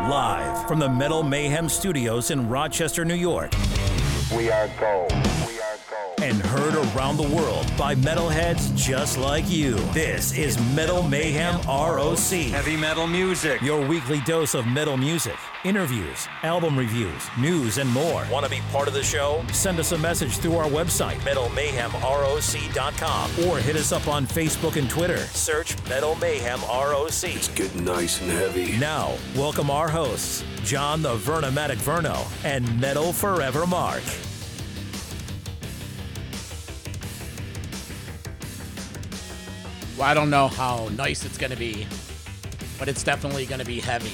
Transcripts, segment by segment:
Live from the Metal Mayhem Studios in Rochester, New York. We are gold. And heard around the world by metalheads just like you. This is Metal Mayhem ROC. Heavy metal music. Your weekly dose of metal music, interviews, album reviews, news, and more. Want to be part of the show? Send us a message through our website, metalmayhemroc.com, or hit us up on Facebook and Twitter. Search Metal Mayhem ROC. It's getting nice and heavy. Now, welcome our hosts, John the Vernomatic Verno and Metal Forever Mark. Well, I don't know how nice it's going to be, but it's definitely going to be heavy.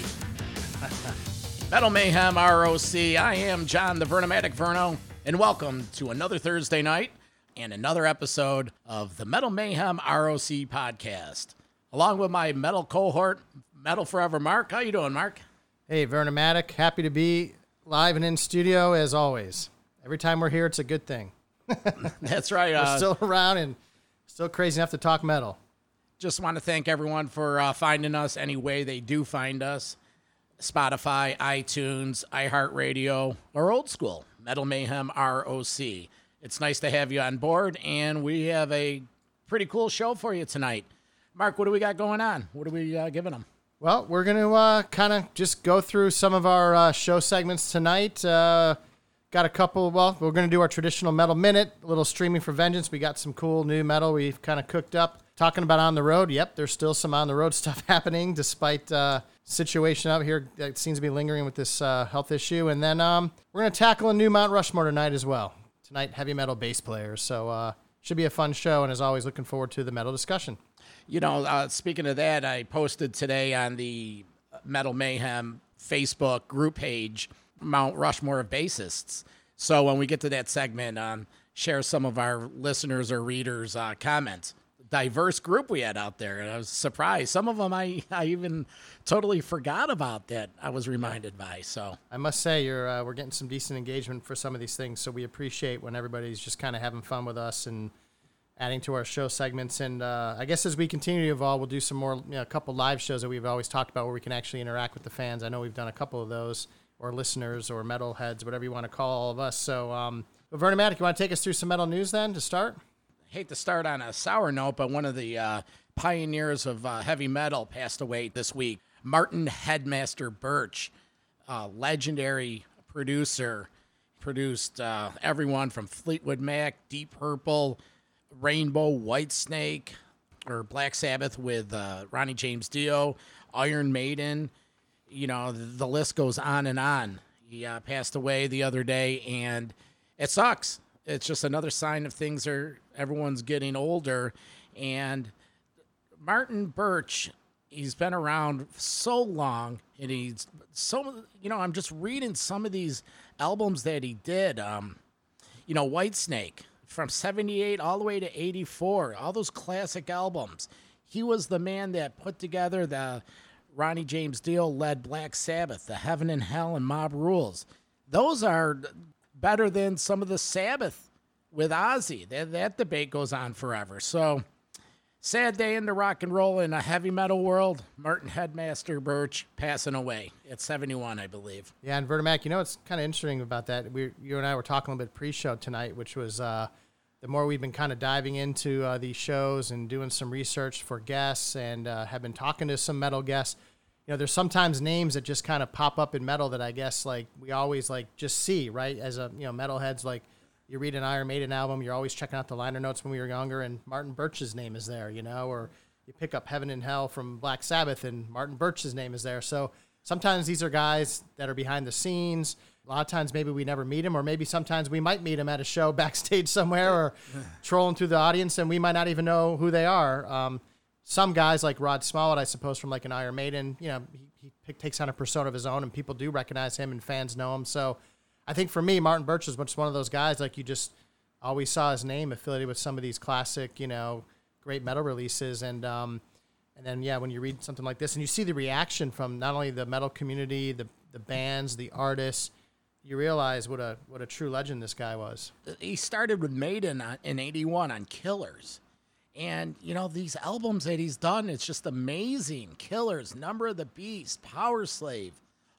Metal Mayhem ROC, I am John the Vernomatic Verno, and welcome to another Thursday night and another episode of the Metal Mayhem ROC podcast. Along with my metal cohort, Metal Forever Mark. How you doing, Mark? Hey, Vernomatic. Happy to be live and in studio as always. Every time we're here, it's a good thing. That's right. We're still around and still crazy enough to talk metal. Just want to thank everyone for finding us any way they do find us. Spotify, iTunes, iHeartRadio, or old school, Metal Mayhem ROC. It's nice to have you on board, and we have a pretty cool show for you tonight. Mark, what do we got going on? What are we giving them? Well, we're going to kind of just go through some of our show segments tonight. Got a couple, we're going to do our traditional Metal Minute, a little Streaming for Vengeance. We got some cool new metal we've kind of cooked up. Talking about on the road, yep, there's still some on the road stuff happening despite situation out here that seems to be lingering with this health issue. And then we're going to tackle a new Mount Rushmore tonight as well. Tonight, heavy metal bass players. So should be a fun show, and as always, looking forward to the metal discussion. You know, speaking of that, I posted today on the Metal Mayhem Facebook group page, Mount Rushmore of bassists. So when we get to that segment, share some of our listeners or readers' comments. Diverse group we had out there, and I was surprised. Some of them I even totally forgot about that I was reminded by. So I must say we're getting some decent engagement for some of these things, so we appreciate when everybody's just kind of having fun with us and adding to our show segments. And I guess as we continue to evolve, we'll do some more, a couple live shows that we've always talked about where we can actually interact with the fans. I know we've done a couple of those, or listeners, or metalheads, whatever you want to call all of us. So, Vernomatic, you want to take us through some metal news then to start? Hate to start on a sour note, but one of the pioneers of heavy metal passed away this week. Martin Headmaster Birch, legendary producer, produced everyone from Fleetwood Mac, Deep Purple, Rainbow, Whitesnake, or Black Sabbath with Ronnie James Dio, Iron Maiden. You know, the list goes on and on. He passed away the other day, and it sucks. It's just another sign of everyone's getting older. And Martin Birch, he's been around so long, and he's so, I'm just reading some of these albums that he did. Whitesnake from 78 all the way to 84, all those classic albums. He was the man that put together the Ronnie James Dio led Black Sabbath, the Heaven and Hell and Mob Rules. Those are better than some of the Sabbath with Ozzy. That debate goes on forever. So, sad day in the rock and roll in a heavy metal world. Martin Headmaster Birch passing away at 71, I believe. Yeah, and Vernomatic, it's kind of interesting about that. You and I were talking a little bit pre-show tonight, which was the more we've been kind of diving into these shows and doing some research for guests and have been talking to some metal guests. There's sometimes names that just kind of pop up in metal that I guess we always just see, right? As a metalheads, you read an Iron Maiden album, you're always checking out the liner notes when we were younger, and Martin Birch's name is there, or you pick up Heaven and Hell from Black Sabbath, and Martin Birch's name is there. So sometimes these are guys that are behind the scenes. A lot of times maybe we never meet them, or maybe sometimes we might meet them at a show backstage somewhere or trolling through the audience, and we might not even know who they are. Some guys like Rod Smallwood, I suppose, from an Iron Maiden, he takes on a persona of his own, and people do recognize him, and fans know him. So I think for me, Martin Birch is just one of those guys, you just always saw his name affiliated with some of these classic, great metal releases. And then, when you read something like this and you see the reaction from not only the metal community, the bands, the artists, you realize what a true legend this guy was. He started with Maiden in 81 on Killers. And, these albums that he's done, it's just amazing. Killers, Number of the Beast, Power Slave,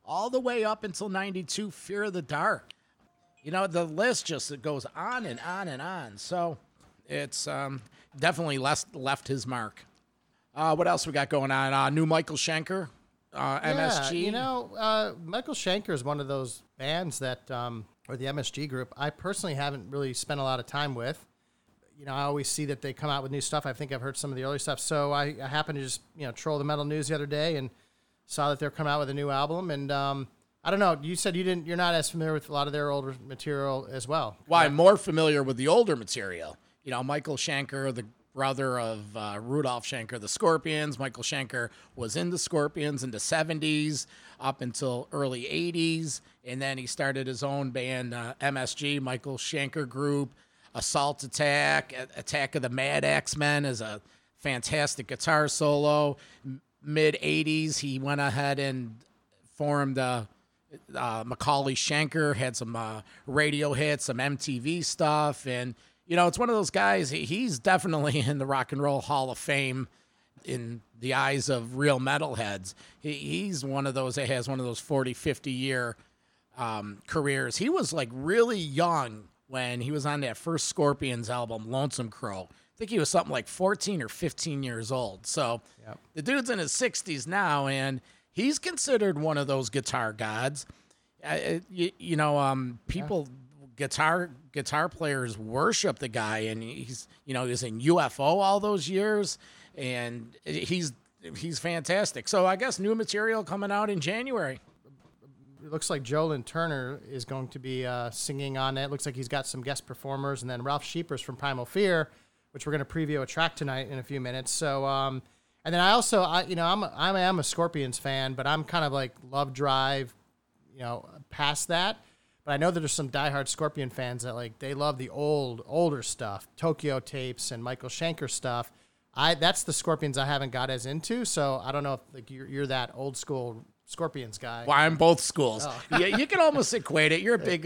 all the way up until 92, Fear of the Dark. You know, the list just it goes on and on and on. So it's definitely left his mark. What else we got going on? New Michael Schenker, MSG. You know, Michael Schenker is one of those bands that, or the MSG group, I personally haven't really spent a lot of time with. You know, I always see that they come out with new stuff. I think I've heard some of the early stuff. So I happened to just, troll the Metal News the other day and saw that they're coming out with a new album. And I don't know, you said you're not as familiar with a lot of their older material as well. Well, I'm more familiar with the older material. You know, Michael Schenker, the brother of Rudolf Schenker, the Scorpions. Michael Schenker was in the Scorpions in the 70s up until early 80s. And then he started his own band, MSG, Michael Schenker Group. Assault Attack, Attack of the Mad Axemen is a fantastic guitar solo. Mid-80s, he went ahead and formed Macaulay Schenker, had some radio hits, some MTV stuff. And, it's one of those guys, he's definitely in the Rock and Roll Hall of Fame in the eyes of real metalheads. He's one of those that has one of those 40, 50-year careers. He was, really young when he was on that first Scorpions album, Lonesome Crow. I think he was something like 14 or 15 years old. So The dude's in his 60s now, and he's considered one of those guitar gods. People, guitar players worship the guy, and he's in UFO all those years, and he's fantastic. So I guess new material coming out in January. It looks like Joe Lynn Turner is going to be singing on it. Looks like he's got some guest performers, and then Ralph Scheepers from Primal Fear, which we're going to preview a track tonight in a few minutes. So, and then I'm a Scorpions fan, but I'm kind of like Love Drive, past that. But I know that there's some diehard Scorpion fans that they love the older stuff, Tokyo Tapes and Michael Schenker stuff. That's the Scorpions I haven't got as into. So I don't know if you're that old school Scorpions guy. Well, I'm both schools. Oh. Yeah, you can almost equate it. You're a big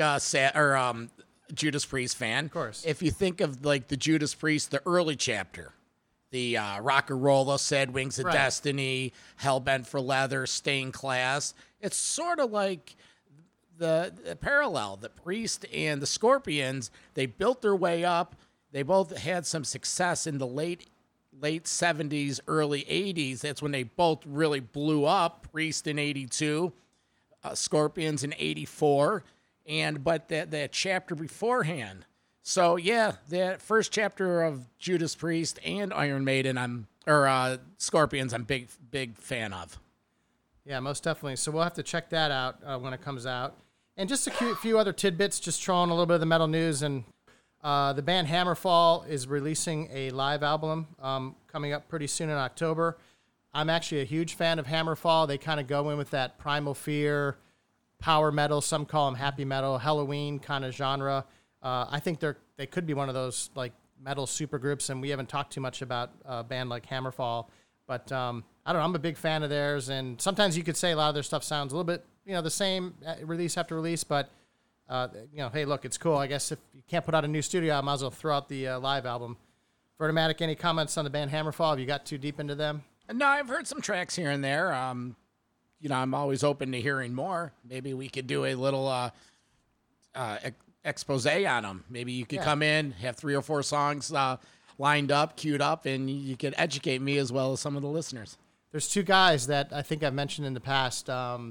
Judas Priest fan. Of course. If you think of the Judas Priest, the early chapter, the Rock and Rolla, Sad Wings of Destiny, Hellbent for Leather, Stained Class, it's sort of like the parallel. The Priest and the Scorpions, they built their way up. They both had some success in the late 70s, early 80s. That's when they both really blew up. Priest in 82, Scorpions in 84, but that chapter beforehand. So yeah, that first chapter of Judas Priest and Iron Maiden, Scorpions, I'm big fan of. Yeah, most definitely. So we'll have to check that out when it comes out. And just a few other tidbits, just throwing a little bit of the metal news. And the band Hammerfall is releasing a live album coming up pretty soon in October. I'm actually a huge fan of Hammerfall. They kind of go in with that Primal Fear, power metal, some call them happy metal, Halloween kind of genre. I think they could be one of those metal supergroups, and we haven't talked too much about a band like Hammerfall. But I don't know, I'm a big fan of theirs, and sometimes you could say a lot of their stuff sounds a little bit, the same release after release, but hey, look, it's cool. I guess if you can't put out a new studio, I might as well throw out the live album. Vertomatic, any comments on the band Hammerfall? Have you got too deep into them? No, I've heard some tracks here and there. I'm always open to hearing more. Maybe we could do a little expose on them. Maybe you could come in, have 3 or 4 songs lined up, queued up, and you could educate me as well as some of the listeners. There's 2 guys that I think I've mentioned in the past.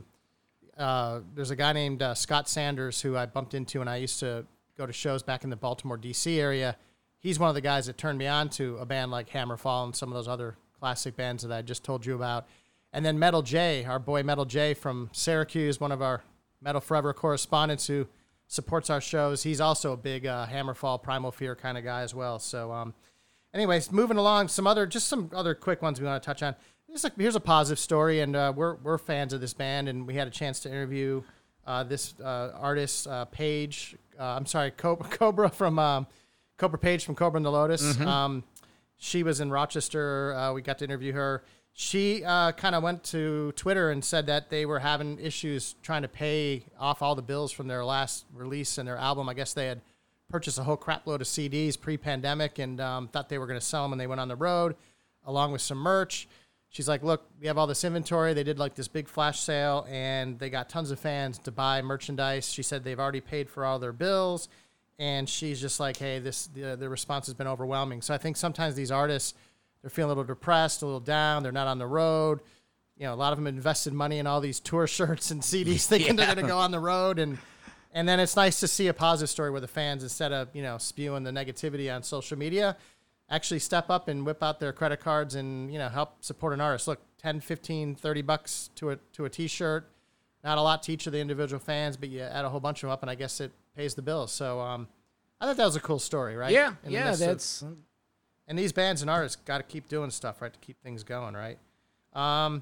There's a guy named Scott Sanders who I bumped into when I used to go to shows back in the Baltimore, D.C. area. He's one of the guys that turned me on to a band like Hammerfall and some of those other classic bands that I just told you about. And then Metal J, our boy Metal J from Syracuse, one of our Metal Forever correspondents who supports our shows. He's also a big Hammerfall, Primal Fear kind of guy as well. So anyways, moving along, some other quick ones we want to touch on. Here's a positive story, and we're fans of this band, and we had a chance to interview this artist, Paige. Cobra from Cobra Page from Cobra and the Lotus. Mm-hmm. She was in Rochester. We got to interview her. She kind of went to Twitter and said that they were having issues trying to pay off all the bills from their last release and their album. I guess they had purchased a whole crap load of CDs pre-pandemic and thought they were going to sell them when they went on the road, along with some merch. she's like, look, we have all this inventory. They did like this big flash sale, and they got tons of fans to buy merchandise. She said they've already paid for all their bills, and she's just like, hey, the response has been overwhelming. So I think sometimes these artists, they're feeling a little depressed, a little down. They're not on the road. You know, a lot of them invested money in all these tour shirts and CDs thinking they're going to go on the road. And then it's nice to see a positive story where the fans, instead of, spewing the negativity on social media, actually step up and whip out their credit cards and, help support an artist. Look, 10, 15, 30 bucks to a T-shirt. Not a lot to each of the individual fans, but you add a whole bunch of them up, and I guess it pays the bills. So I thought that was a cool story, right? Yeah, And these bands and artists got to keep doing stuff, right, to keep things going, right? I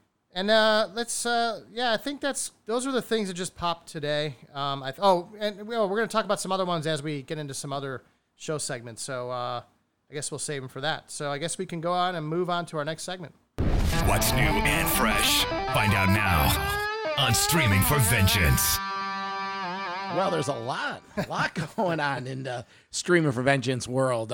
think those are the things that just popped today. We're going to talk about some other ones as we get into some other show segments. So I guess we'll save them for that. So I guess we can go on and move on to our next segment. What's new and fresh? Find out now on Streaming for Vengeance. Well, there's a lot going on in the Streaming for Vengeance world.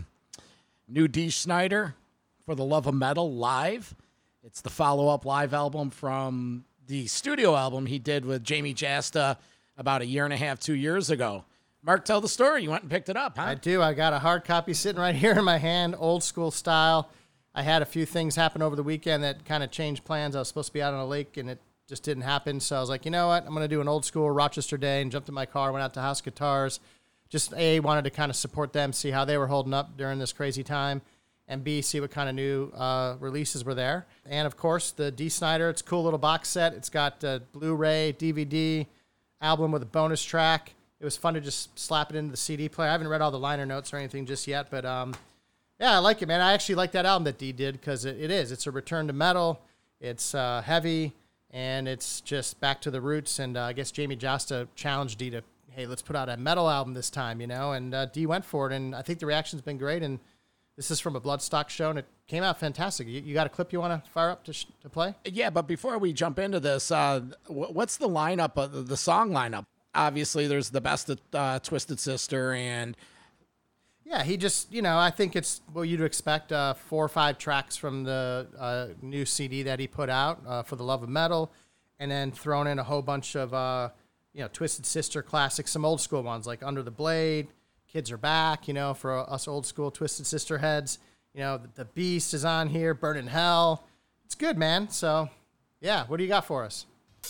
New Dee Snider, For the Love of Metal, live. It's the follow-up live album from the studio album he did with Jamie Jasta about 2 years ago. Mark, tell the story. You went and picked it up, huh? I do. I got a hard copy sitting right here in my hand, old school style. I had a few things happen over the weekend that kind of changed plans. I was supposed to be out on a lake, and it just didn't happen. So I was like, you know what? I'm going to do an old school Rochester day, and jumped in my car, went out to House Guitars. Just A, wanted to kind of support them, see how they were holding up during this crazy time, and B, see what kind of new releases were there. And, of course, the Dee Snider, it's a cool little box set. It's got Blu-ray, DVD, album with a bonus track. It was fun to just slap it into the CD player. I haven't read all the liner notes or anything just yet, but yeah, I like it, man. I actually like that album that Dee did because it's a return to metal. It's heavy, and it's just back to the roots. And I guess Jamie Jasta challenged Dee to, hey, let's put out a metal album this time, and Dee went for it. And I think the reaction's been great. And this is from a Bloodstock show, and it came out fantastic. You got a clip you want to fire up to play? Yeah, but before we jump into this, what's the lineup, the song lineup? Obviously, there's the best of Twisted Sister, and yeah, he just, I think it's what you'd expect, 4 or 5 tracks from the new CD that he put out, For the Love of Metal, and then thrown in a whole bunch of, Twisted Sister classics, some old school ones like Under the Blade, Kids Are Back, for us old school Twisted Sister heads. The Beast is on here, Burn in Hell. It's good, man. So, yeah, what do you got for us?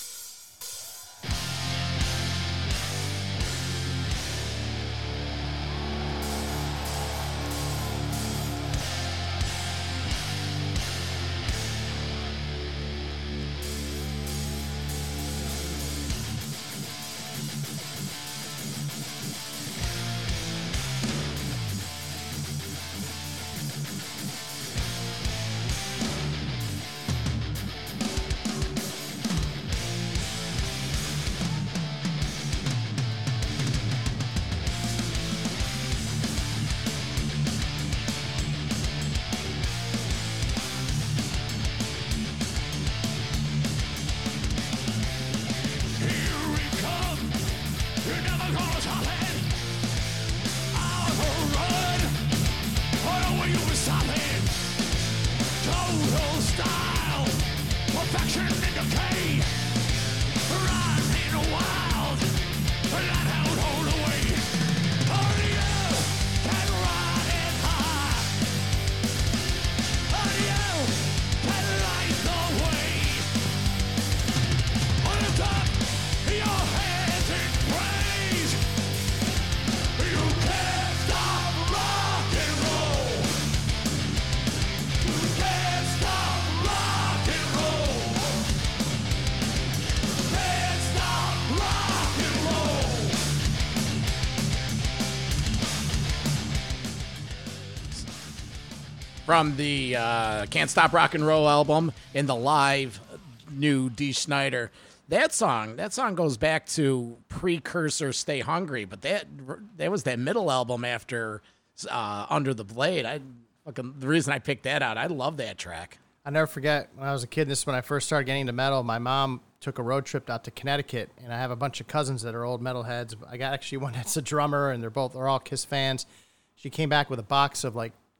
from the Can't Stop Rock and Roll album in the live new Dee Snider. That song goes back to precursor Stay Hungry, but that was that middle album after Under the Blade. The reason I picked that out, I love that track. I'll never forget when I was a kid, this is when I first started getting into metal, my mom took a road trip out to Connecticut, and I have a bunch of cousins that are old metalheads. I got actually one that's a drummer, and they're all Kiss fans. She came back with a box of like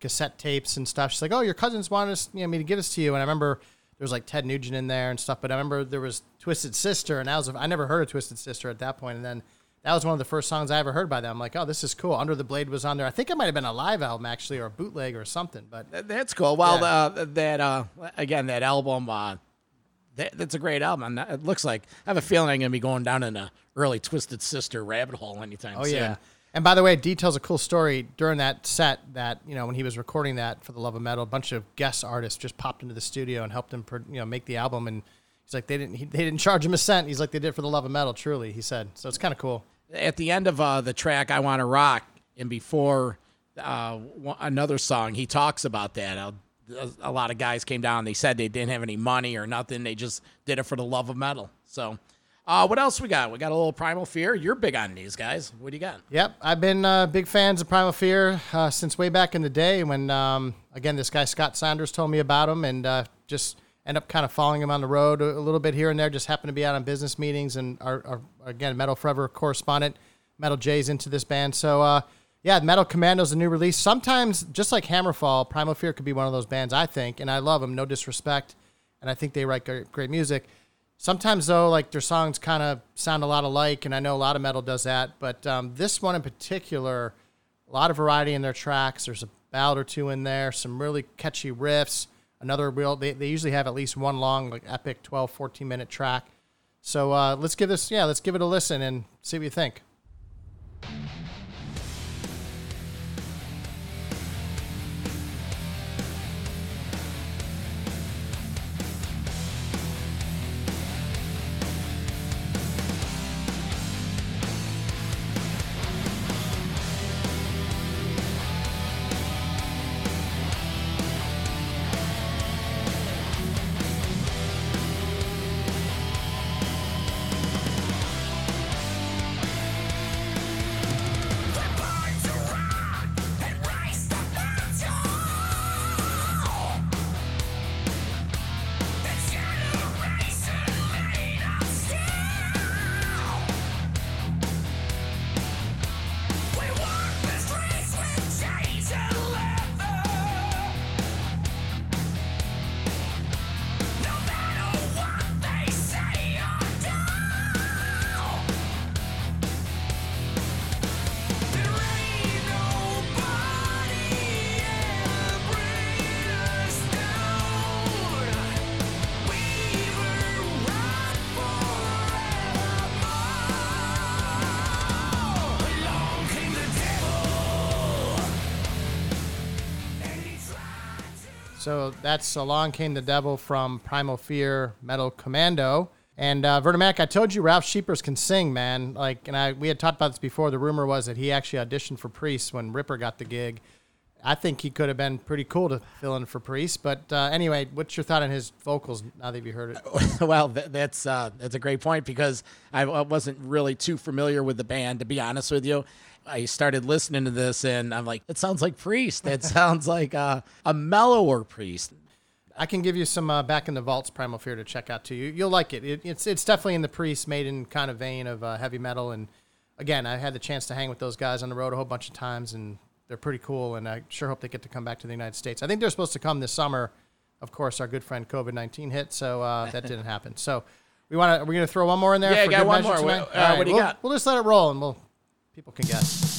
cassette tapes and stuff. She's like, "Oh, your cousins wanted us, me to give this to you." And I remember there was like Ted Nugent in there and stuff. But I remember there was Twisted Sister, and I never heard of Twisted Sister at that point. And then that was one of the first songs I ever heard by them. I'm like, "Oh, this is cool." Under the Blade was on there. I think it might have been a live album actually, or a bootleg or something. But that's cool. Well, again, that album. That's a great album. It looks like I have a feeling I'm going to be going down in a early Twisted Sister rabbit hole anytime soon. Yeah. And by the way, it details a cool story during that set that, when he was recording that for The Love of Metal, a bunch of guest artists just popped into the studio and helped him, make the album. And he's like, they didn't charge him a cent. He's like, they did for The Love of Metal, truly, he said. So it's kind of cool. At the end of the track, I Want to Rock, and before another song, he talks about that. A lot of guys came down. They said they didn't have any money or nothing. They just did it for the love of metal. So what else we got? We got a little Primal Fear. You're big on these guys. What do you got? Yep. I've been big fans of Primal Fear since way back in the day when, again, this guy Scott Saunders told me about him and just end up kind of following him on the road a little bit here and there. Just happened to be out on business meetings and our again, Metal Forever correspondent, Metal J's into this band. So, yeah, Metal Commando's a new release. Sometimes, just like Hammerfall, Primal Fear could be one of those bands, I think, and I love them, no disrespect, and I think they write great music. Sometimes, though, like their songs kind of sound a lot alike, and I know a lot of metal does that, but this one in particular, a lot of variety in their tracks. There's a ballad or two in there, some really catchy riffs, they usually have at least one long, like epic 12, 14-minute track. So let's give it a listen and see what you think. So that's Along Came the Devil from Primal Fear, Metal Commando. And Verna Mac, I told you Ralph Scheepers can sing, man. We had talked about this before. The rumor was that he actually auditioned for Priest when Ripper got the gig. I think he could have been pretty cool to fill in for Priest. But anyway, what's your thought on his vocals now that you've heard it? Well, that's a great point because I wasn't really too familiar with the band, to be honest with you. I started listening to this, and I'm like, it sounds like Priest. That sounds like a mellower Priest. I can give you some Back in the Vaults Primal Fear to check out, too. You'll like it. It's definitely in the Priest Maiden kind of vein of heavy metal. And, again, I had the chance to hang with those guys on the road a whole bunch of times, and they're pretty cool, and I sure hope they get to come back to the United States. I think they're supposed to come this summer. Of course, our good friend COVID-19 hit, so that didn't happen. So we're going to throw one more in there? Yeah, for got good one measure more. Tonight? What do you got? We'll just let it roll, and people can guess.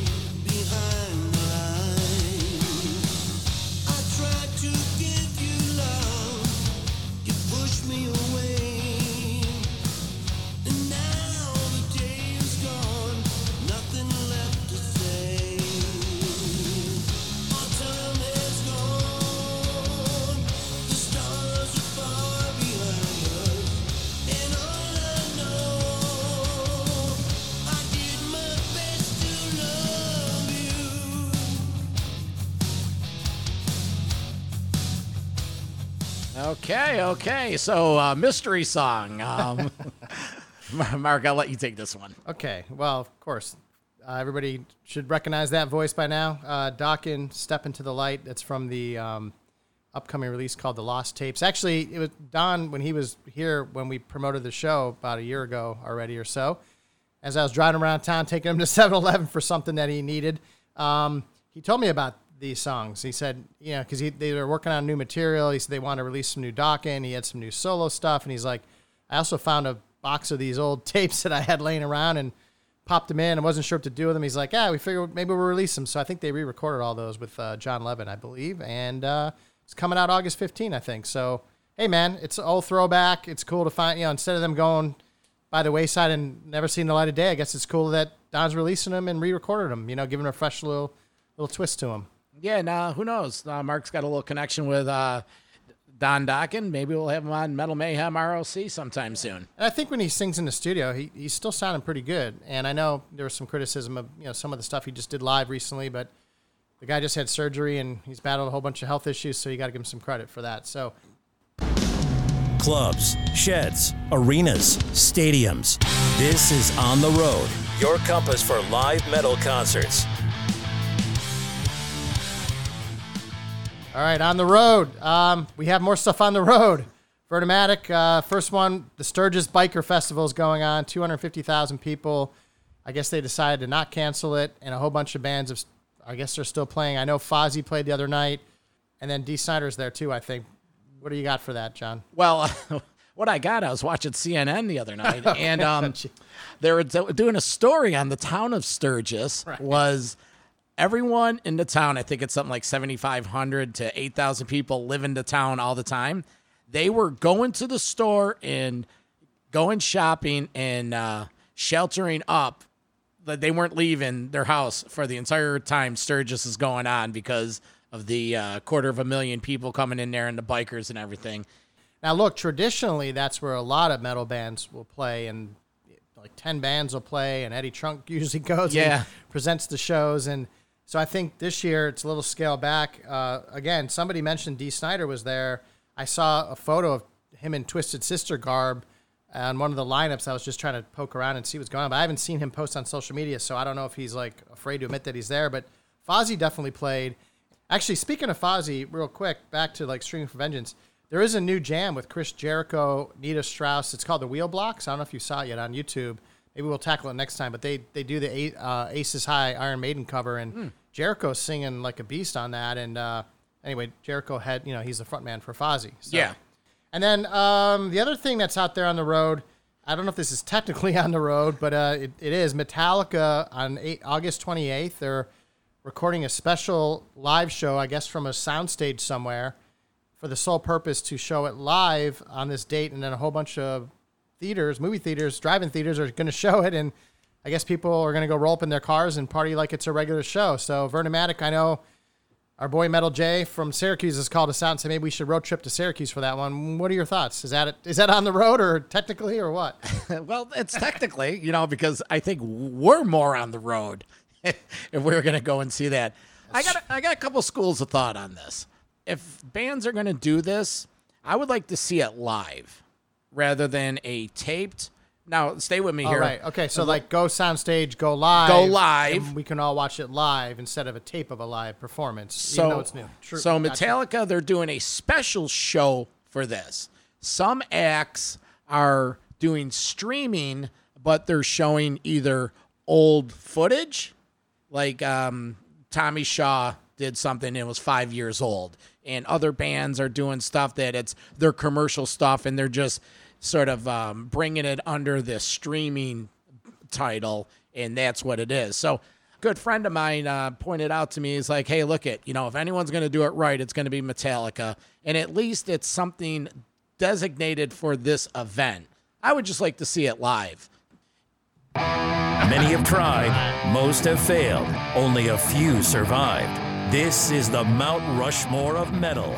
To give you Okay. So, mystery song. Mark, I'll let you take this one. Okay. Well, of course, everybody should recognize that voice by now. Dokken, Step Into the Light. That's from the upcoming release called The Lost Tapes. Actually, it was Don, when he was here when we promoted the show about a year ago already or so, as I was driving around town taking him to 7-Eleven for something that he needed. He told me about these songs. He said, because they were working on new material. He said they wanted to release some new Dokken. He had some new solo stuff. And he's like, I also found a box of these old tapes that I had laying around and popped them in. I wasn't sure what to do with them. He's like, we figured maybe we'll release them. So I think they re-recorded all those with John Levin, I believe. And it's coming out August 15, I think. So, hey, man, it's an old throwback. It's cool to find, instead of them going by the wayside and never seeing the light of day, I guess it's cool that Don's releasing them and re-recorded them, giving them a fresh little twist to them. Yeah, now who knows? Mark's got a little connection with Don Dokken. Maybe we'll have him on Metal Mayhem ROC sometime soon. And I think when he sings in the studio, he's still sounding pretty good. And I know there was some criticism of some of the stuff he just did live recently, but the guy just had surgery and he's battled a whole bunch of health issues, so you got to give him some credit for that. So, clubs, sheds, arenas, stadiums. This is On the Road, your compass for live metal concerts. All right, on the road. We have more stuff on the road. Vernomatic, first one, the Sturgis Biker Festival is going on. 250,000 people. I guess they decided to not cancel it, and a whole bunch of bands, I guess they're still playing. I know Fozzy played the other night, and then Dee Snider's there too, I think. What do you got for that, John? Well, what I was watching CNN the other night, and they were doing a story on the town of Sturgis. Right. Was everyone in the town, I think it's something like 7,500 to 8,000 people live in the town all the time. They were going to the store and going shopping and sheltering up. They weren't leaving their house for the entire time Sturgis is going on because of the 250,000 people coming in there and the bikers and everything. Now, look, traditionally, that's where a lot of metal bands will play, and like 10 bands will play, and Eddie Trunk usually goes and presents the shows. And so I think this year it's a little scale back. Again, somebody mentioned Dee Snider was there. I saw a photo of him in Twisted Sister garb on one of the lineups. I was just trying to poke around and see what's going on, but I haven't seen him post on social media, so I don't know if he's like afraid to admit that he's there. But Fozzy definitely played. Actually, speaking of Fozzy, real quick, back to like Streaming for Vengeance, there is a new jam with Chris Jericho, Nita Strauss. It's called The Wheel Blocks. I don't know if you saw it yet on YouTube. Maybe we'll tackle it next time, but they do the Aces High Iron Maiden cover, and Jericho's singing like a beast on that. And anyway, Jericho had, he's the front man for Fozzy. So. Yeah. And then the other thing that's out there on the road, I don't know if this is technically on the road, but it is. Metallica on August 28th. They're recording a special live show, I guess, from a soundstage somewhere for the sole purpose to show it live on this date. And then a whole bunch of theaters, movie theaters, drive-in theaters are going to show it. And I guess people are going to go roll up in their cars and party like it's a regular show. So Vernomatic, I know our boy Metal J from Syracuse has called us out and said maybe we should road trip to Syracuse for that one. What are your thoughts? Is that on the road or technically or what? Well, it's technically, because I think we're more on the road if we're going to go and see that. I got a couple schools of thought on this. If bands are going to do this, I would like to see it live rather than a taped. Now, stay with me here. All right. Okay, so like go soundstage, go live. Go live. And we can all watch it live instead of a tape of a live performance, so, even though it's new. True. So Metallica, they're doing a special show for this. Some acts are doing streaming, but they're showing either old footage, like Tommy Shaw did something, it was 5 years old. And other bands are doing stuff that it's their commercial stuff, and they're just sort of bringing it under this streaming title, and that's what it is. So a good friend of mine pointed out to me, he's like, hey, look it, if anyone's going to do it right, it's going to be Metallica, and at least it's something designated for this event. I would just like to see it live. Many have tried, most have failed, only a few survived. This is the Mount Rushmore of metal.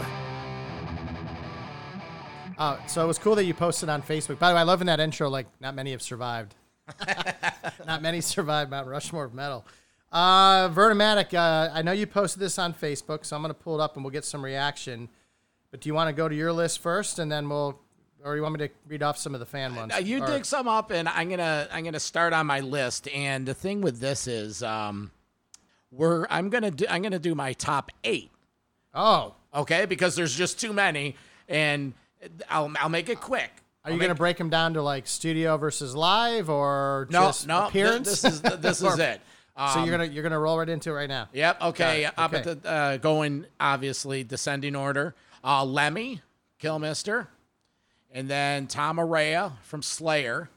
So it was cool that you posted on Facebook. By the way, I love in that intro, like, not many have survived. Not many survived Mount Rushmore of metal. Vernomatic, I know you posted this on Facebook, so I'm going to pull it up and we'll get some reaction. But do you want to go to your list first, and then or you want me to read off some of the fan ones? You dig some up, and I'm gonna start on my list. And the thing with this is, I'm gonna do my top 8. Oh, okay, because there's just too many, and I'll make it quick. Are you going to break them down to like studio versus live, or just appearance? This is it. So you're gonna roll right into it right now. Yep. Okay. Up at the going obviously descending order. Lemmy Kilmister, and then Tom Araya from Slayer,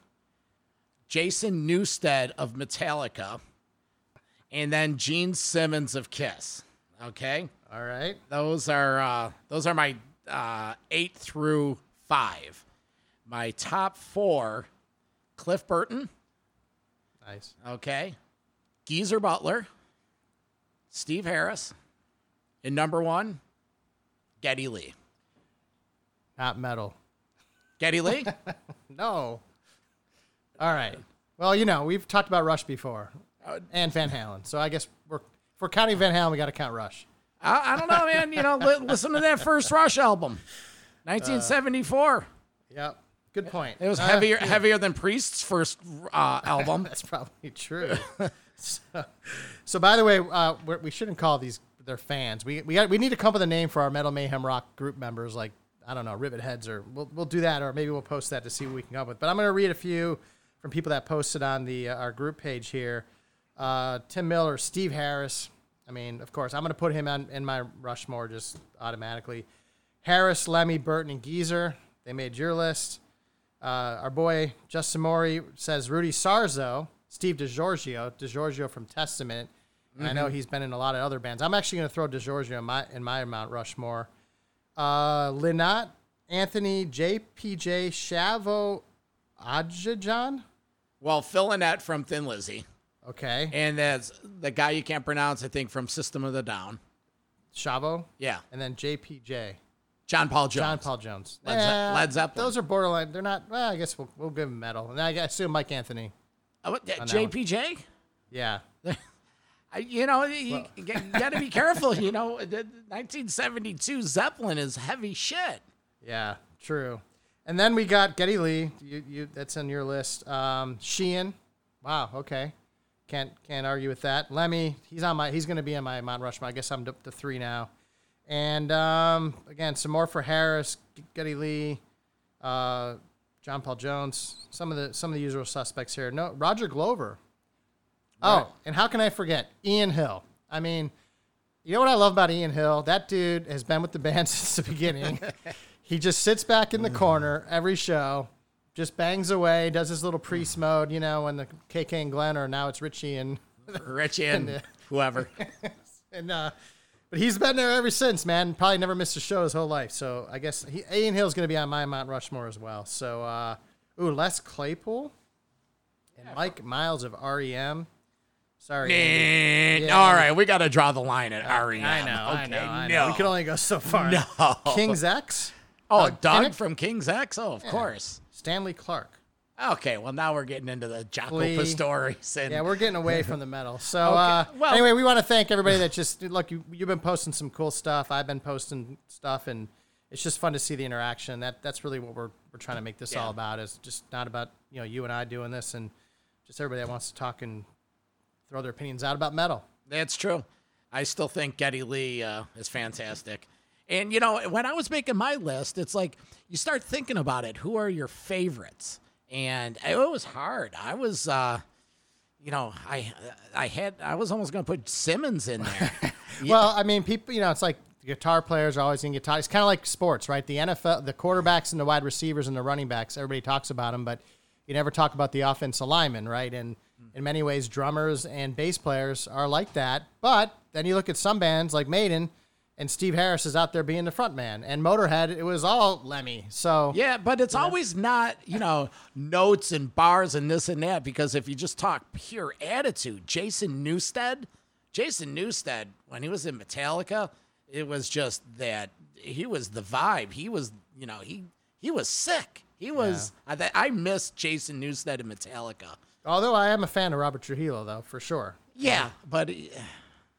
Jason Newsted of Metallica, and then Gene Simmons of Kiss. Okay. All right. Those are my 8 through 5. My top 4: Cliff Burton. Nice. Okay. Geezer Butler, Steve Harris, and number 1, Geddy Lee. Not metal. Geddy Lee? No. All right. Well, we've talked about Rush before, and Van Halen. So I guess if we're counting Van Halen, we got to count Rush. I don't know, man. Listen to that first Rush album, 1974. Yep. Good point. It was heavier than Priest's first album. That's probably true. So by the way, we shouldn't call these their fans. We need to come up with a name for our Metal Mayhem Rock group members, like, I don't know, Rivet Heads, or we'll do that, or maybe we'll post that to see what we can come up with. But I'm going to read a few from people that posted on our group page here. Tim Miller, Steve Harris. I mean, of course, I'm going to put him in my Rushmore just automatically. Harris, Lemmy, Burton, and Geezer. They made your list. Our boy Justin Mori says Rudy Sarzo, Steve DiGiorgio from Testament. Mm-hmm. I know he's been in a lot of other bands. I'm actually going to throw DiGiorgio in my Mount Rushmore. Lynott, Anthony, JPJ, Shavo, Adjajan. Well, Phil Lynott from Thin Lizzy. Okay. And that's the guy you can't pronounce, I think, from System of a Down. Shavo? Yeah. And then JPJ. John Paul Jones. Led Zeppelin. Those are borderline. They're not. Well, I guess we'll give him metal. And I assume Mike Anthony. JPJ? Yeah. You got to be careful. The 1972 Zeppelin is heavy shit. Yeah, true. And then we got Geddy Lee. You that's on your list. Sheehan. Wow. Okay. Can't argue with that. Lemmy. He's going to be on my Mount Rushmore. I guess I'm up to 3 now. And again, some more for Harris, Geddy Lee, John Paul Jones, some of the usual suspects here. No, Roger Glover. Right. Oh, and how can I forget Ian Hill? I mean, you know what I love about Ian Hill? That dude has been with the band since the beginning. He just sits back in the corner every show, just bangs away, does his little priest mode, when the KK and Glenn are now it's Richie and whoever. And but he's been there ever since, man. Probably never missed a show his whole life. So I guess Ian Hill's going to be on my Mount Rushmore as well. So, Les Claypool and Mike Miles of REM. Sorry. Yeah, all right, we got to draw the line at REM. I know. We can only go so far. No. King's X. Oh, Doug from King's X? Oh, of course. Stanley Clark. Okay, well, now we're getting into the Jaco Pastorius. Yeah, we're getting away from the metal. So, anyway, we want to thank everybody that just, look, you've been posting some cool stuff. I've been posting stuff, and it's just fun to see the interaction. That's really what we're trying to make this all about. It's just not about, you and I doing this, and just everybody that wants to talk and throw their opinions out about metal. That's true. I still think Geddy Lee is fantastic. And, when I was making my list, it's like you start thinking about it. Who are your favorites? And it was hard. I was, I was almost going to put Simmons in there. Well, I mean, people, it's like guitar players are always going to get taught. It's kind of like sports, right? The NFL, the quarterbacks and the wide receivers and the running backs, everybody talks about them, but you never talk about the offensive linemen, right? And in many ways, drummers and bass players are like that. But then you look at some bands like Maiden, and Steve Harris is out there being the front man. And Motorhead, it was all Lemmy. So yeah, but it's always not, notes and bars and this and that, because if you just talk pure attitude, Jason Newsted, when he was in Metallica, it was just that he was the vibe. He was, he was sick. He was, I miss Jason Newsted in Metallica. Although I am a fan of Robert Trujillo, though, for sure. Yeah, but...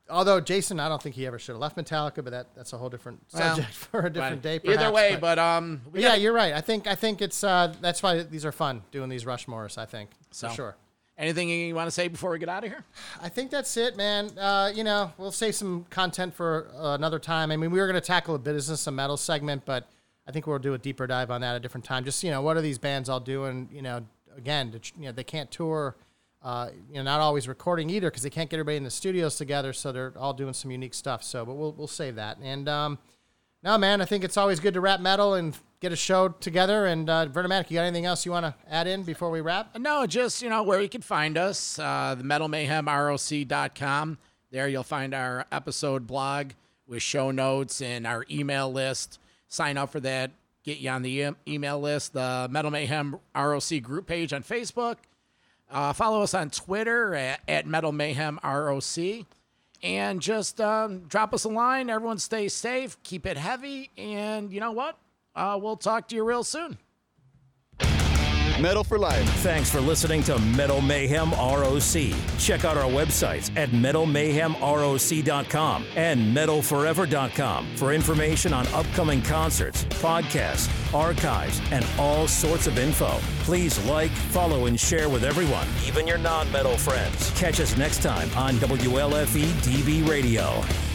Although Jason, I don't think he ever should have left Metallica, but that's a whole different subject for a different day. Perhaps. Either way, you're right. I think it's that's why these are fun doing these Rushmores. I think for sure. Anything you want to say before we get out of here? I think that's it, man. We'll save some content for another time. I mean, we were going to tackle a business and metal segment, but I think we'll do a deeper dive on that at a different time. Just what are these bands all doing? Again, they can't tour. Not always recording either because they can't get everybody in the studios together, so they're all doing some unique stuff. So, but we'll save that. And no, man, I think it's always good to rap metal and get a show together. And Vernomatic, you got anything else you want to add in before we wrap? No, just where you can find us, the metalmayhemroc.com. There you'll find our episode blog with show notes and our email list. Sign up for that. Get you on the email list. The Metal Mayhem ROC group page on Facebook. Follow us on Twitter at Metal Mayhem ROC. And just drop us a line. Everyone stay safe. Keep it heavy. And you know what? We'll talk to you real soon. Metal for life. Thanks for listening to Metal Mayhem ROC. Check out our websites at metalmayhemroc.com and metalforever.com for information on upcoming concerts, podcasts, archives, and all sorts of info. Please like, follow, and share with everyone, even your non-metal friends. Catch us next time on WLFE DB Radio.